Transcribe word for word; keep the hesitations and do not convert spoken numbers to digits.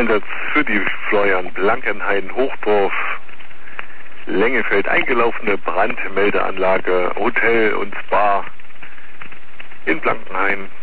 Einsatz für die Florian Blankenhain Hochdorf Lengefeld eingelaufene Brandmeldeanlage Hotel und Spa in Blankenhain.